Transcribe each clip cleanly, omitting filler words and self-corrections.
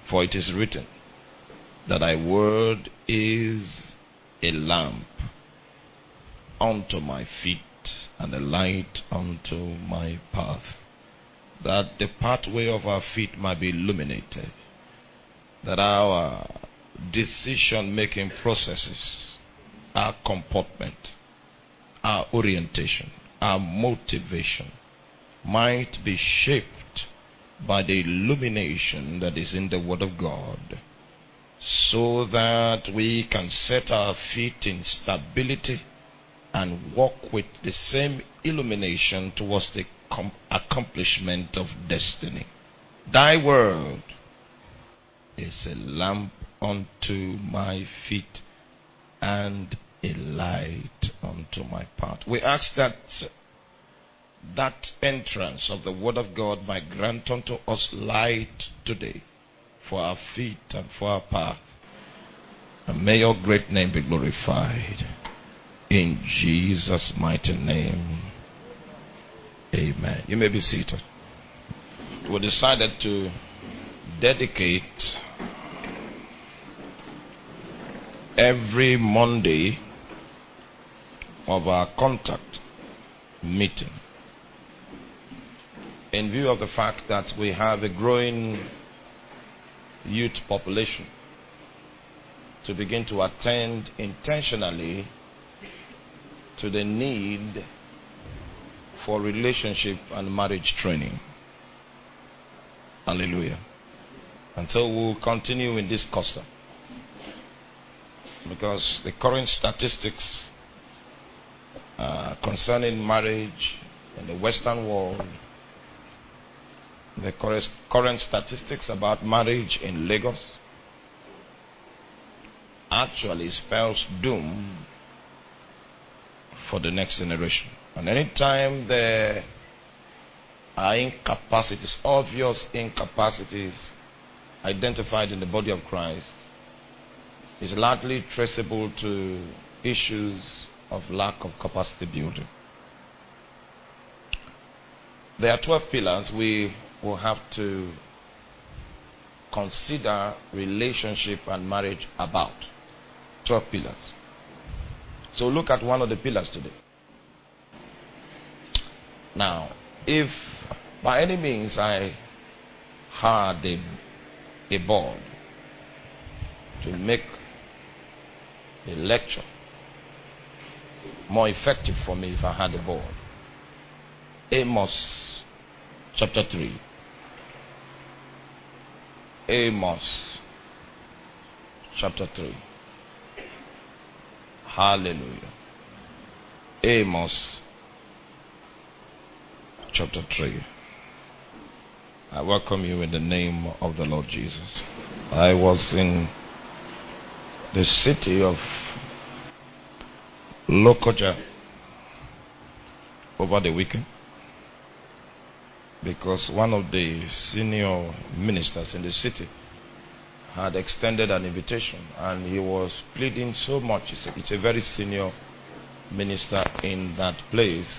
For it is written that thy word is a lamp unto my feet and a light unto my path. That the pathway of our feet might be illuminated. That our decision-making processes, our comportment, our orientation, our motivation might be shaped by the illumination that is in the Word of God, so that we can set our feet in stability and walk with the same illumination towards the accomplishment of destiny. Thy word is a lamp unto my feet and a light unto my path. We ask that entrance of the word of God might grant unto us light today for our feet and for our path. And may your great name be glorified. In Jesus' mighty name. Amen. You may be seated. We decided to dedicate every Monday of our contact meeting, in view of the fact that we have a growing youth population, to begin to attend intentionally to the need for relationship and marriage training. Hallelujah. And so we'll continue in this custom, because the current statistics concerning marriage in the Western world, the current statistics about marriage in Lagos actually spells doom for the next generation. And anytime there are incapacities, obvious incapacities identified in the body of Christ, is largely traceable to issues of lack of capacity building. There are 12 pillars we will have to consider relationship and marriage about. 12 pillars. So look at one of the pillars today. Now, if by any means I had a board to make a lecture more effective for me, if I had a board, Amos chapter 3. Amos chapter 3. Hallelujah. Amos chapter 3. I welcome you in the name of the Lord Jesus. I was in the city of Lokoja over the weekend, because one of the senior ministers in the city had extended an invitation, and he was pleading so much. It's a very senior minister in that place.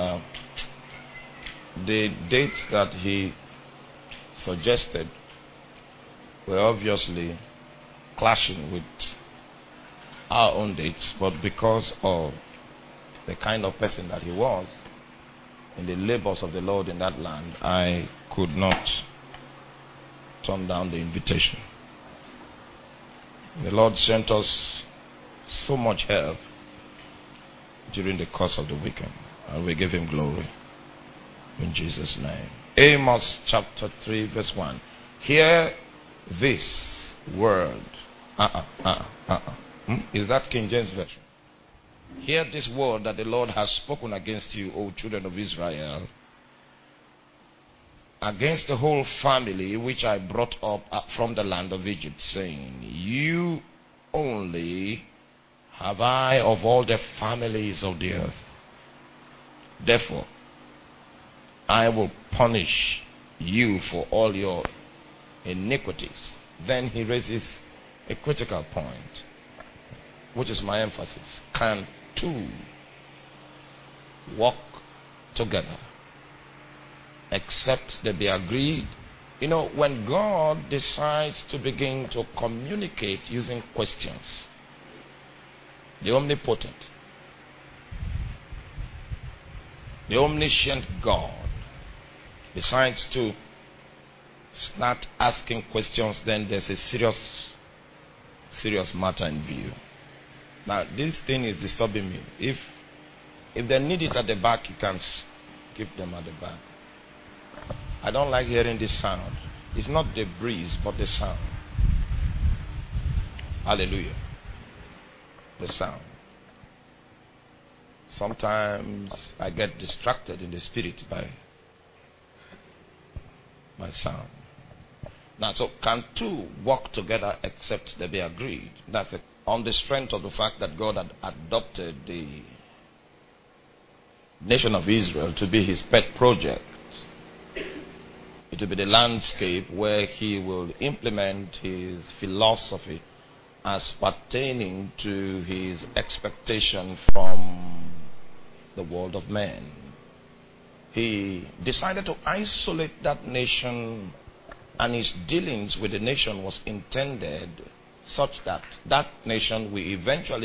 The dates that he suggested were obviously clashing with our own dates, but because of the kind of person that he was in the labors of the Lord in that land, I could not turn down the invitation. The Lord sent us so much help during the course of the weekend, and we give him glory in Jesus' name. Amos chapter 3 verse 1. Hear this word. Is that King James Version? Hear this word that the Lord has spoken against you, O children of Israel, against the whole family which I brought up from the land of Egypt, saying, you only have I of all the families of the earth. Therefore, I will punish you for all your iniquities. Then he raises a critical point, which is my emphasis. Can two walk together except they be agreed You know, when God decides to begin to communicate using questions, the omnipotent, the omniscient God decides to start asking questions, then there's a serious matter in view. Now, this thing is disturbing me. If they need it at the back, you can give them at the back. I don't like hearing this sound. It's not the breeze, but the sound. Hallelujah. The sound. Sometimes I get distracted in the spirit by sound. Now, so can two walk together except they be agreed? That's on the strength of the fact that God had adopted the nation of Israel to be his pet project. It will be the landscape where he will implement his philosophy as pertaining to his expectation from the world of men. He decided to isolate that nation, and his dealings with the nation was intended such that that nation will eventually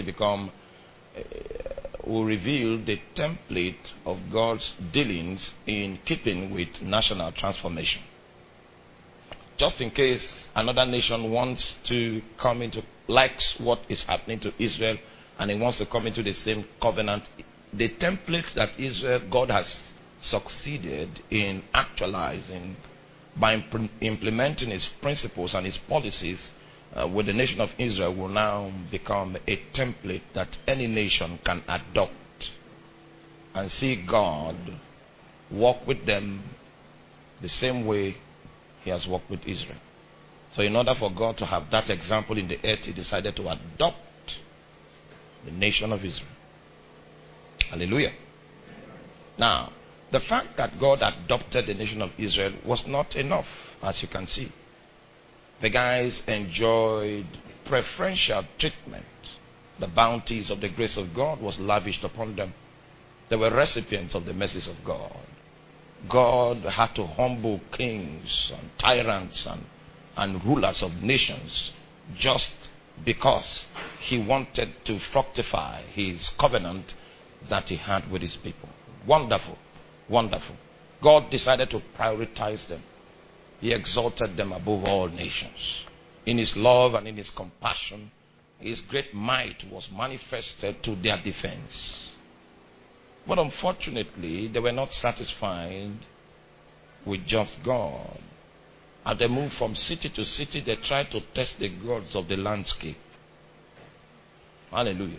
will reveal the template of God's dealings in keeping with national transformation. Just in case another nation wants to likes what is happening to Israel, and he wants to come into the same covenant, the templates that God has succeeded in actualizing by implementing his principles and his policies with the nation of Israel will now become a template that any nation can adopt and see God walk with them the same way he has walked with Israel. So in order for God to have that example in the earth, he decided to adopt the nation of Israel. Hallelujah. Now, the fact that God adopted the nation of Israel was not enough, as you can see. The guys enjoyed preferential treatment. The bounties of the grace of God was lavished upon them. They were recipients of the mercies of God. God had to humble kings and tyrants and rulers of nations just because he wanted to fructify his covenant that he had with his people. Wonderful. Wonderful. God decided to prioritize them. He exalted them above all nations. In his love and in his compassion, his great might was manifested to their defense. But unfortunately, they were not satisfied with just God. As they moved from city to city, they tried to test the gods of the landscape. Hallelujah.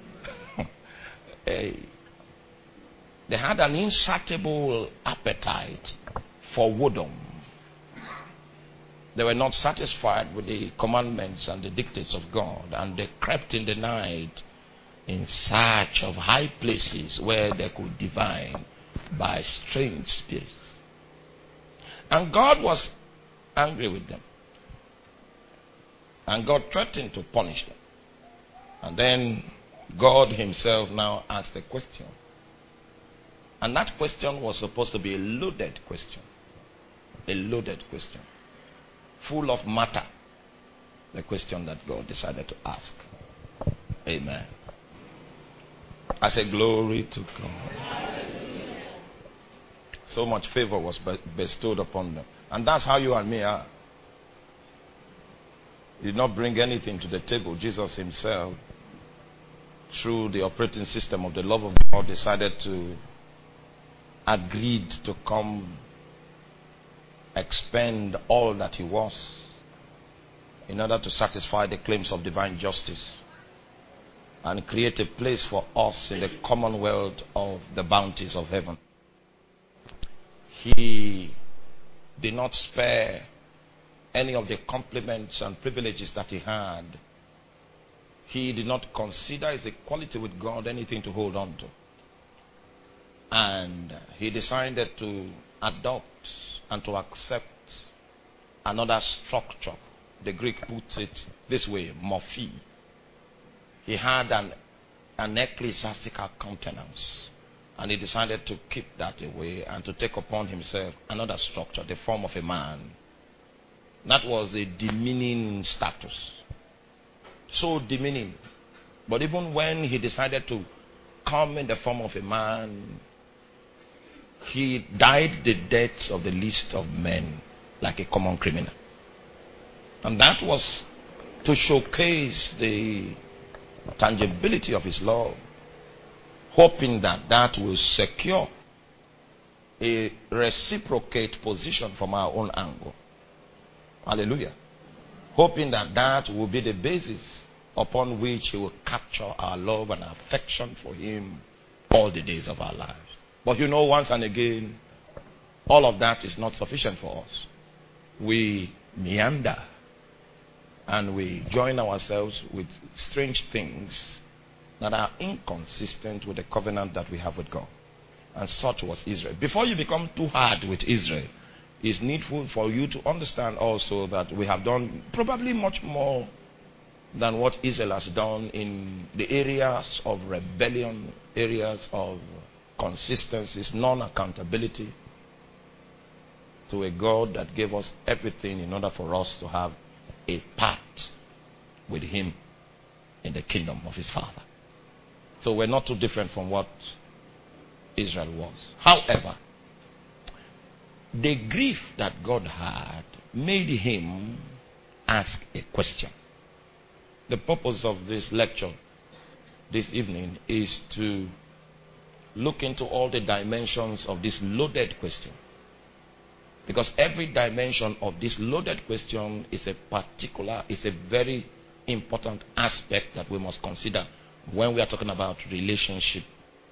They had an insatiable appetite for woodom. They were not satisfied with the commandments and the dictates of God, and they crept in the night in search of high places where they could divine by strange spirits. And God was angry with them. And God threatened to punish them. And then God himself now asked a question. And that question was supposed to be a loaded question. A loaded question. Full of matter. The question that God decided to ask. Amen. I say glory to God. So much favor was bestowed upon them. And that's how you and me are. He did not bring anything to the table. Jesus himself, through the operating system of the love of God, decided to agree to come expend all that he was in order to satisfy the claims of divine justice and create a place for us in the commonwealth of the bounties of heaven. He did not spare any of the compliments and privileges that he had. He did not consider his equality with God anything to hold on to. And he decided to adopt and to accept another structure. The Greek puts it this way, morphe. He had an ecclesiastical countenance. And he decided to keep that away and to take upon himself another structure, the form of a man. That was a demeaning status. So demeaning. But even when he decided to come in the form of a man, he died the death of the least of men, like a common criminal. And that was to showcase the tangibility of his love, hoping that that will secure a reciprocate position from our own angle. Hallelujah. Hoping that that will be the basis upon which he will capture our love and affection for him all the days of our lives. But once and again, all of that is not sufficient for us. We meander and we join ourselves with strange things that are inconsistent with the covenant that we have with God. And such was Israel. Before you become too hard with Israel, it's needful for you to understand also that we have done probably much more than what Israel has done in the areas of rebellion, areas of consistencies, non-accountability to a God that gave us everything in order for us to have a part with him in the kingdom of his Father. So we're not too different from what Israel was. However, the grief that God had made him ask a question. The purpose of this lecture this evening is to look into all the dimensions of this loaded question. Because every dimension of this loaded question is a very important aspect that we must consider when we are talking about relationship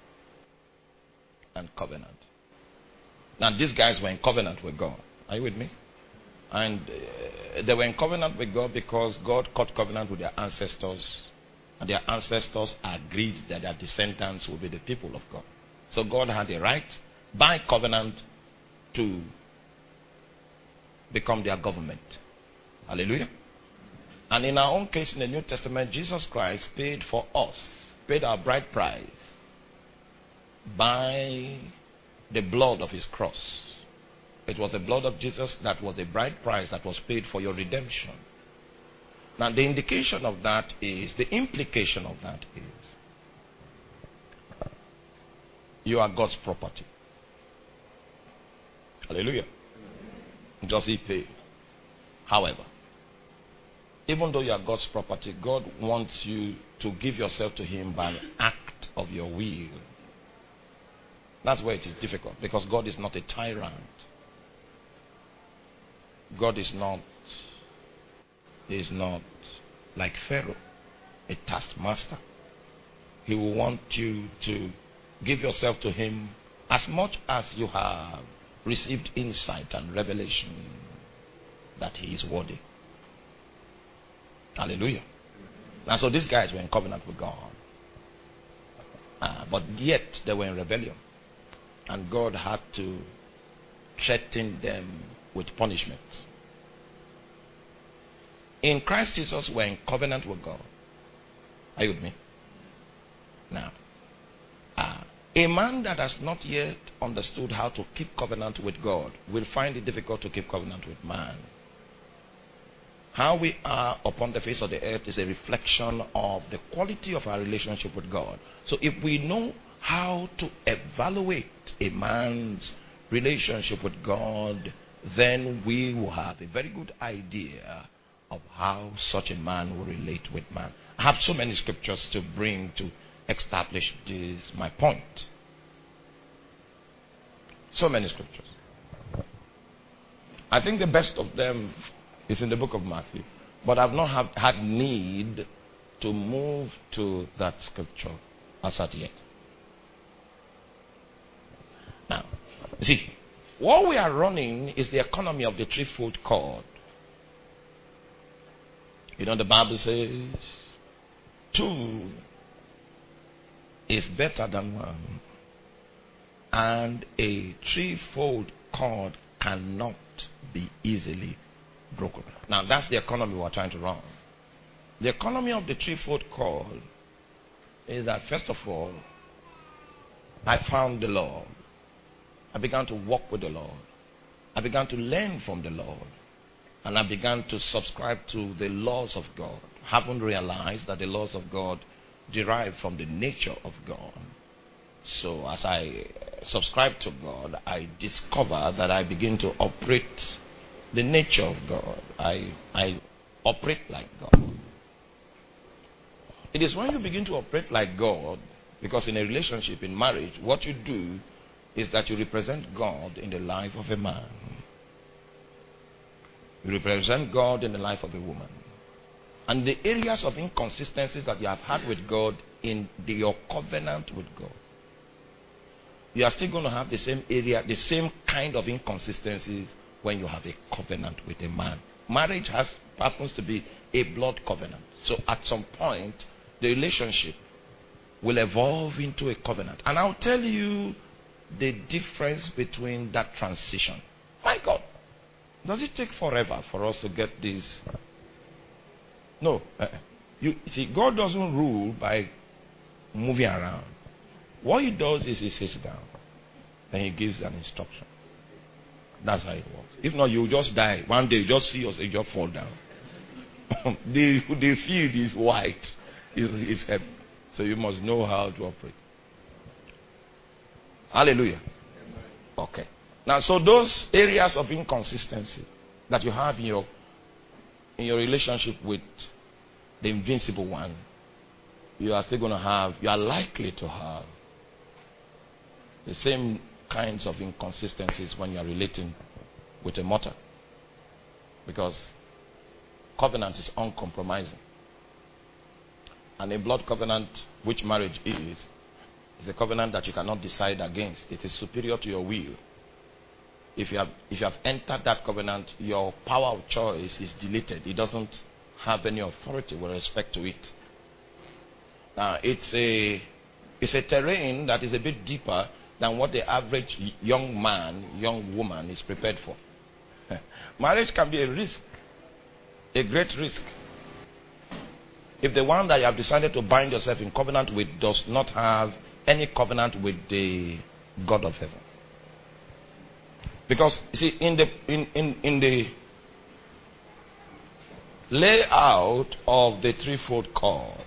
and covenant. Now, these guys were in covenant with God. Are you with me? And they were in covenant with God because God cut covenant with their ancestors. And their ancestors agreed that their descendants would be the people of God. So God had a right by covenant to become their government. Hallelujah. And in our own case in the New Testament, Jesus Christ paid for us, paid our bride price by the blood of his cross. It was the blood of Jesus that was a bride price that was paid for your redemption. Now the implication of that is you are God's property. Hallelujah. Just he paid. However, even though you are God's property, God wants you to give yourself to him by an act of your will. That's where it is difficult, because God is not a tyrant. God is not like Pharaoh, a taskmaster. He will want you to give yourself to him as much as you have received insight and revelation that he is worthy. Hallelujah. And so these guys were in covenant with God. But yet they were in rebellion. And God had to threaten them with punishment. In Christ Jesus, we're in covenant with God. Are you with me? Now, a man that has not yet understood how to keep covenant with God will find it difficult to keep covenant with man. How we are upon the face of the earth is a reflection of the quality of our relationship with God. So if we know how to evaluate a man's relationship with God, then we will have a very good idea of how such a man will relate with man. I have so many scriptures to bring to establish this, my point. So many scriptures. I think the best of them is in the book of Matthew. But I've not had need to move to that scripture as at yet. Now, see, what we are running is the economy of the threefold cord. You know, the Bible says 2 is better than 1. And a threefold cord cannot be easily broken. Now, that's the economy we're trying to run. The economy of the threefold cord is that, first of all, I found the Lord. I began to walk with the Lord. I began to learn from the Lord. and I began to subscribe to the laws of God. Haven't realized that the laws of God derive from the nature of God. So as I subscribe to God, I discover that I begin to operate the nature of God. I operate like God. It is when you begin to operate like God, because in a relationship, in marriage, what you do is that you represent God in the life of a man. You represent God in the life of a woman. And the areas of inconsistencies that you have had with God in your covenant with God, you are still going to have the same area, the same kind of inconsistencies when you have a covenant with a man. Marriage happens to be a blood covenant. So at some point, the relationship will evolve into a covenant. And I'll tell you the difference between that transition. My God, does it take forever for us to get this? No. You see, God doesn't rule by moving around. What he does is he sits down and he gives an instruction. That's how it works. If not, you just die. One day you just see yourself, you just fall down. the field is white. It's heavy. So you must know how to operate. Hallelujah. Okay. Now, so those areas of inconsistency that you have in your relationship with the invincible one, you are still going to have, you are likely to have the same kinds of inconsistencies when you are relating with a mortal. Because covenant is uncompromising. And a blood covenant, which marriage is a covenant that you cannot decide against. It is superior to your will. If you have entered that covenant, your power of choice is deleted. It doesn't have any authority with respect to it. Now, it's a terrain that is a bit deeper than what the average young man, young woman is prepared for. Marriage can be a risk, a great risk. If the one that you have decided to bind yourself in covenant with does not have any covenant with the God of heaven. Because, you see, in the layout of the threefold cord,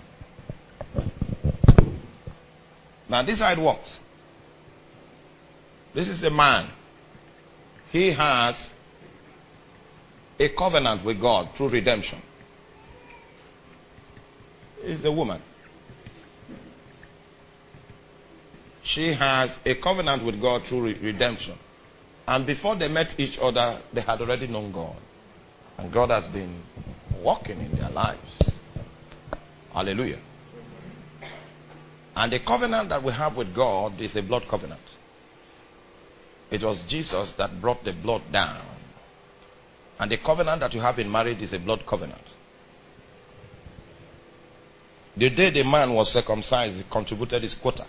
now this is how it works. This is the man. He has a covenant with God through redemption. Is the woman. She has a covenant with God through redemption. And before they met each other, they had already known God. And God has been working in their lives. Hallelujah. And the covenant that we have with God is a blood covenant. It was Jesus that brought the blood down. And the covenant that you have in marriage is a blood covenant. The day the man was circumcised, he contributed his quota.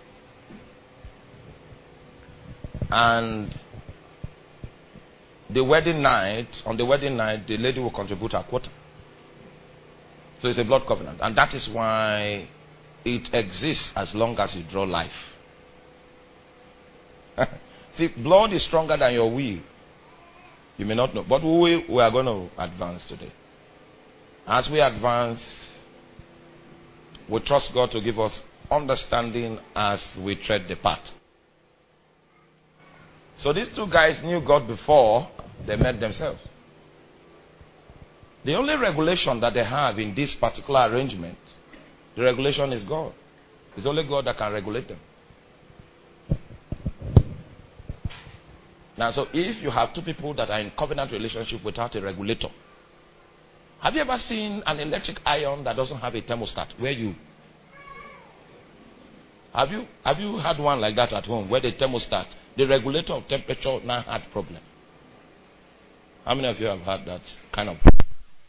And on the wedding night, the lady will contribute her quota. So it's a blood covenant. And that is why it exists as long as you draw life. See, blood is stronger than your will. You may not know. But we are going to advance today. As we advance, we trust God to give us understanding as we tread the path. So these two guys knew God before they met themselves. The only regulation that they have in this particular arrangement, the regulation is God. It's only God that can regulate them. Now, so if you have two people that are in covenant relationship without a regulator, have you ever seen an electric iron that doesn't have a thermostat? Have you had one like that at home where the thermostat, the regulator of temperature now had problem? How many of you have had that kind of problem?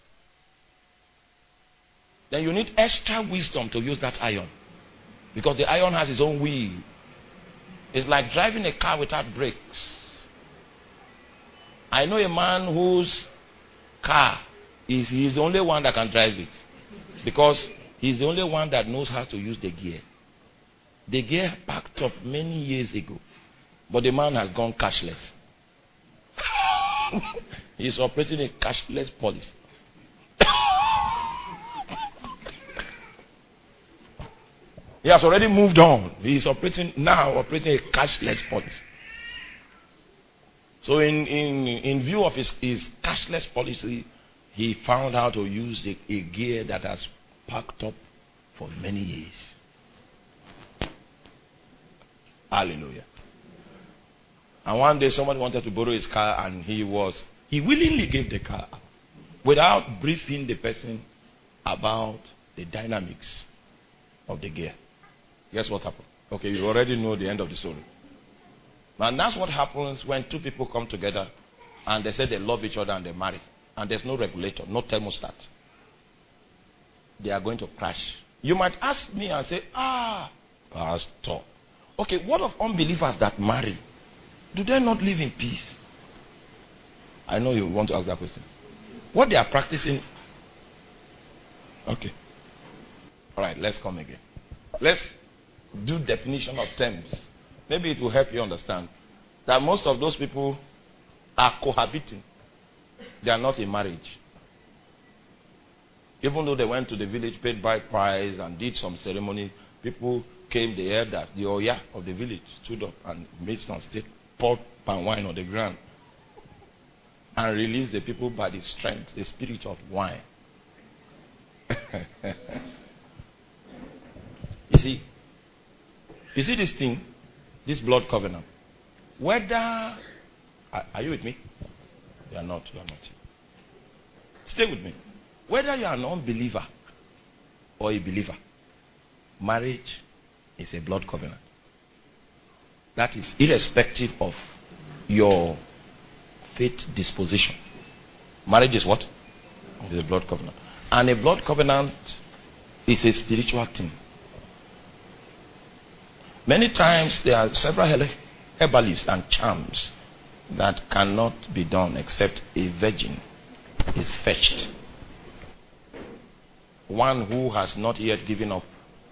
Then you need extra wisdom to use that iron. Because the iron has its own wheel. It's like driving a car without brakes. I know a man whose car he's the only one that can drive it. Because he's the only one that knows how to use the gear. The gear packed up many years ago. But the man has gone cashless. He's operating a cashless policy. He has already moved on. He is operating a cashless policy. So in view of his cashless policy, he found how to use a gear that has packed up for many years. Hallelujah. And one day somebody wanted to borrow his car, and he willingly gave the car without briefing the person about the dynamics of the gear. Guess what happened? Okay, you already know the end of the story. And that's what happens when two people come together and they say they love each other and they marry. And there's no regulator, no thermostat. They are going to crash. You might ask me and say, Pastor. Okay, what of unbelievers that marry? Do they not live in peace? I know you want to ask that question. What they are practicing. Okay. All right, let's come again. Let's do definition of terms. Maybe it will help you understand that most of those people are cohabiting. They are not in marriage. Even though they went to the village, paid by price, and did some ceremony, people came, the elders, the Oya of the village, stood up and made some stake, poured palm wine on the ground, and released the people by the strength, the spirit of wine. You see this thing, this blood covenant. Whether, are you with me? You are not. Stay with me. Whether you are an unbeliever or a believer, marriage is a blood covenant. That is irrespective of your faith disposition. Marriage is what? It is a blood covenant. And a blood covenant is a spiritual thing. Many times there are several herbalists and charms that cannot be done except a virgin is fetched. One who has not yet given up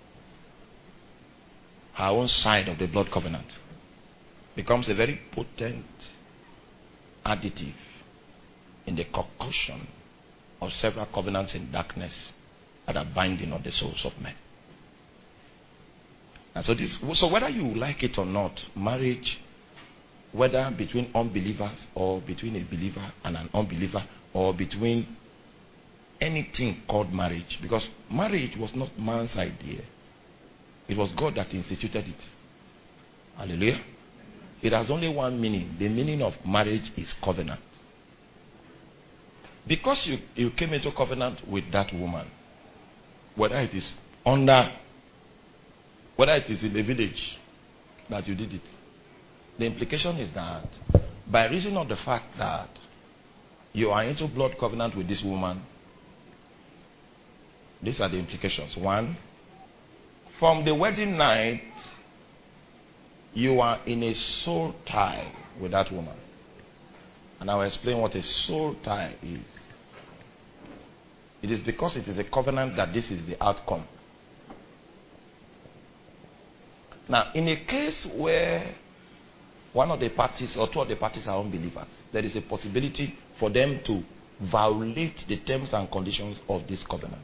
her own side of the blood covenant becomes a very potent additive in the concoction of several covenants in darkness that are binding on the souls of men. And so whether you like it or not, marriage, whether between unbelievers or between a believer and an unbeliever or between anything called marriage, because marriage was not man's idea. It was God that instituted it. Hallelujah. It has only one meaning. The meaning of marriage is covenant. Because you came into covenant with that woman, whether it is in the village that you did it, the implication is that by reason of the fact that you are into blood covenant with this woman, these are the implications. One, from the wedding night, you are in a soul tie with that woman. And I will explain what a soul tie is. It is because it is a covenant that this is the outcome. Now, in a case where one of the parties or two of the parties are unbelievers, there is a possibility for them to violate the terms and conditions of this covenant.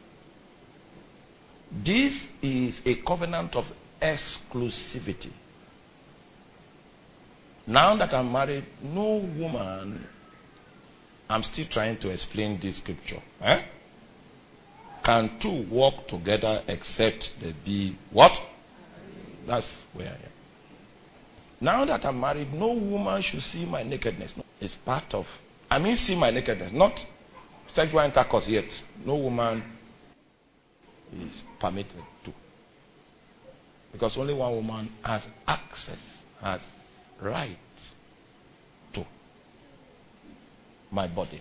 This is a covenant of exclusivity. Now that I'm married, no woman, I'm still trying to explain this scripture. Can two walk together except they be what? That's where I am. Now that I'm married, no woman should see my nakedness. No, it's part of, see my nakedness, not sexual intercourse yet. No woman is permitted to. Because only one woman has access, has right to my body.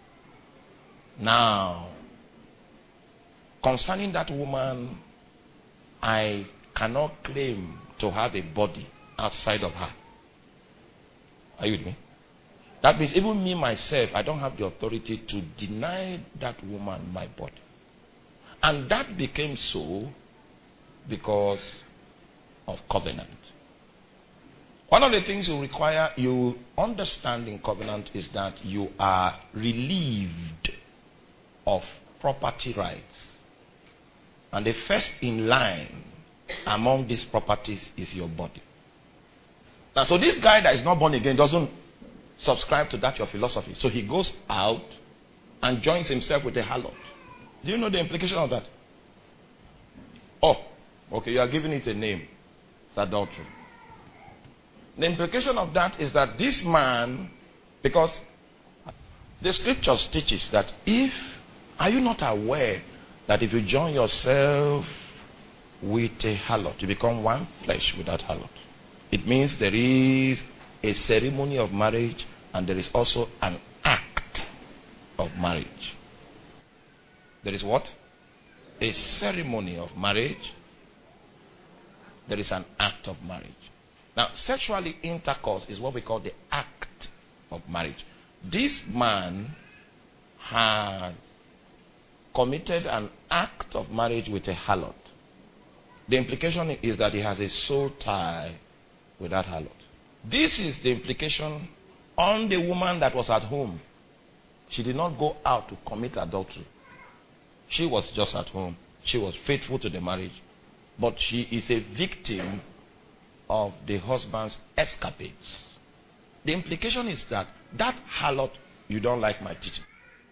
Now, concerning that woman, I cannot claim to have a body outside of her. Are you with me? That means even me myself, I don't have the authority to deny that woman my body. And that became so because of covenant. One of the things you require, you understand in covenant is that you are relieved of property rights. And the first in line among these properties is your body. Now, so this guy that is not born again doesn't subscribe to that your philosophy. So he goes out and joins himself with a harlot. Do you know the implication of that? Oh, okay, you are giving it a name. It's adultery. The implication of that is that this man, because the scriptures teaches that are you not aware that if you join yourself with a harlot, you become one flesh with that harlot? It means there is a ceremony of marriage and there is also an act of marriage. There is what? A ceremony of marriage. There is an act of marriage. Now, sexually intercourse is what we call the act of marriage. This man has committed an act of marriage with a harlot. The implication is that he has a soul tie with that harlot. This is the implication on the woman that was at home. She did not go out to commit adultery. She was just at home. She was faithful to the marriage. But she is a victim of the husband's escapades. The implication is that harlot, you don't like my teaching.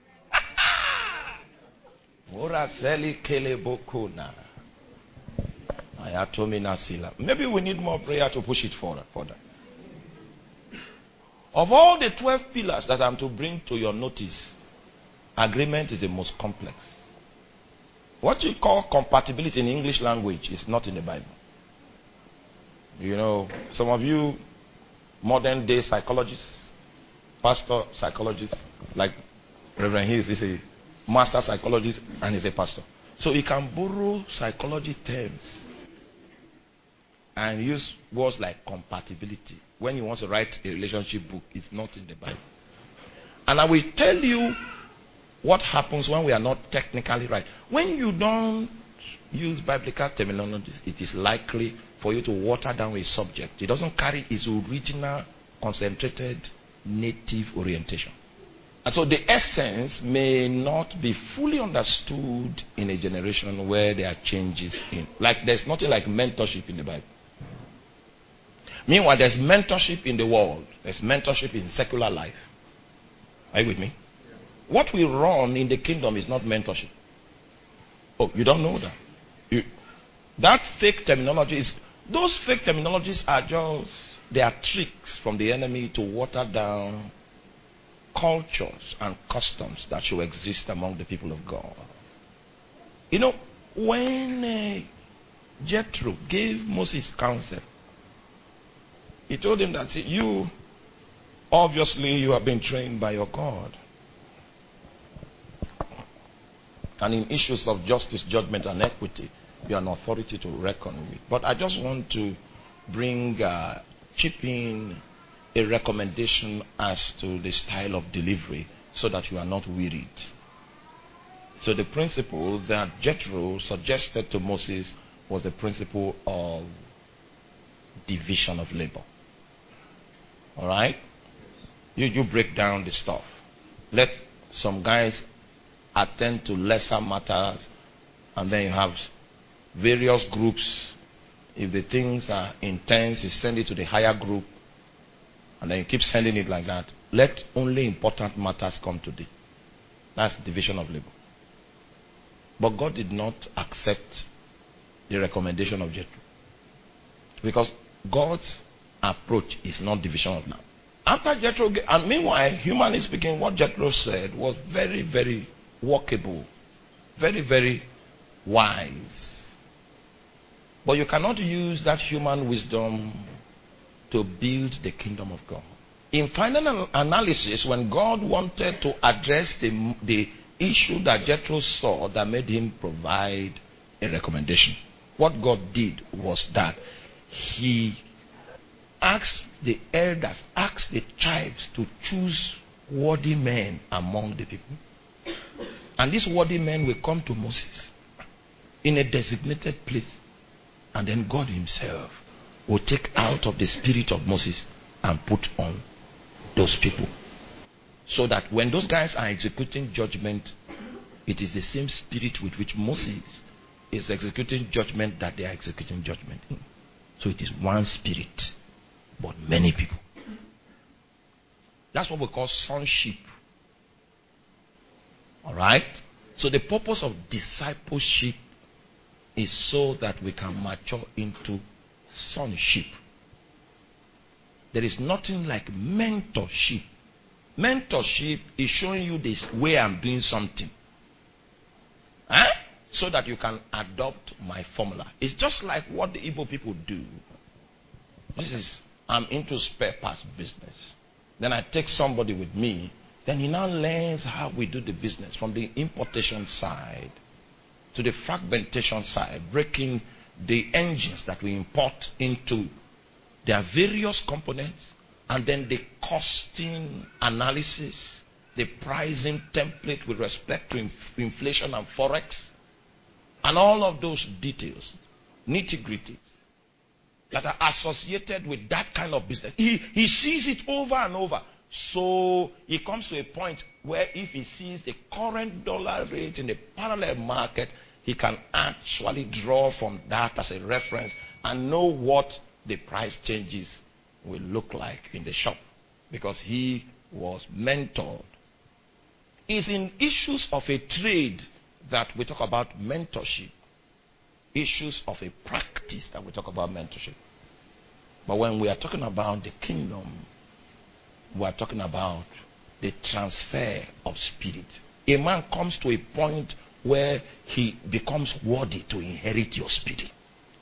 Maybe we need more prayer to push it further. Of all the 12 pillars that I'm to bring to your notice, agreement is the most complex. What you call compatibility in English language is not in the Bible. You know, some of you modern day psychologists, pastor psychologists, like Reverend Hills is a master psychologist and is a pastor. So he can borrow psychology terms and use words like compatibility. When he wants to write a relationship book, it's not in the Bible. And I will tell you what happens when we are not technically right. When you don't use biblical terminologies, it is likely for you to water down a subject. It doesn't carry its original, concentrated, native orientation. And so the essence may not be fully understood in a generation where there are changes in. Like there's nothing like mentorship in the Bible. Meanwhile, there's mentorship in the world. There's mentorship in secular life. Are you with me? What we run in the kingdom is not mentorship. Oh, you don't know that? That fake terminology is... Those fake terminologies are just... They are tricks from the enemy to water down cultures and customs that should exist among the people of God. You know, when Jethro gave Moses counsel, he told him that, see, you have been trained by your God. And in issues of justice, judgment, and equity, you are an authority to reckon with. But I just want to chip in a recommendation as to the style of delivery so that you are not wearied. So the principle that Jethro suggested to Moses was the principle of division of labor. All right? You break down the stuff. Let some guys attend to lesser matters, and then you have various groups. If the things are intense, you send it to the higher group, and then you keep sending it like that. Let only important matters come to thee. That's division of labor. But God did not accept the recommendation of Jethro, because God's approach is not division of labor. After Jethro, and meanwhile, humanly speaking, what Jethro said was very, very workable, very, very wise. But you cannot use that human wisdom to build the kingdom of God. In final analysis, when God wanted to address the issue that Jethro saw that made him provide a recommendation, what God did was that he asked the elders, asked the tribes to choose worthy men among the people. And these worthy men will come to Moses in a designated place. And then God himself will take out of the spirit of Moses and put on those people. So that when those guys are executing judgment, it is the same spirit with which Moses is executing judgment that they are executing judgment in. So it is one spirit, but many people. That's what we call sonship. Alright? So the purpose of discipleship is so that we can mature into sonship. There is nothing like mentorship. Mentorship is showing you this way I'm doing something. So that you can adopt my formula. It's just like what the Igbo people do. I'm into spare parts business. Then I take somebody with me. Then he now learns how we do the business from the importation side to the fragmentation side, breaking the engines that we import into their various components, and then the costing analysis, the pricing template with respect to inflation and forex, and all of those details, nitty-gritties that are associated with that kind of business. He sees it over and over. So he comes to a point where if he sees the current dollar rate in the parallel market, he can actually draw from that as a reference and know what the price changes will look like in the shop, because he was mentored. It's in issues of a trade that we talk about mentorship. Issues of a practice that we talk about mentorship. But when we are talking about the kingdom, we are talking about the transfer of spirit. A man comes to a point where he becomes worthy to inherit your spirit.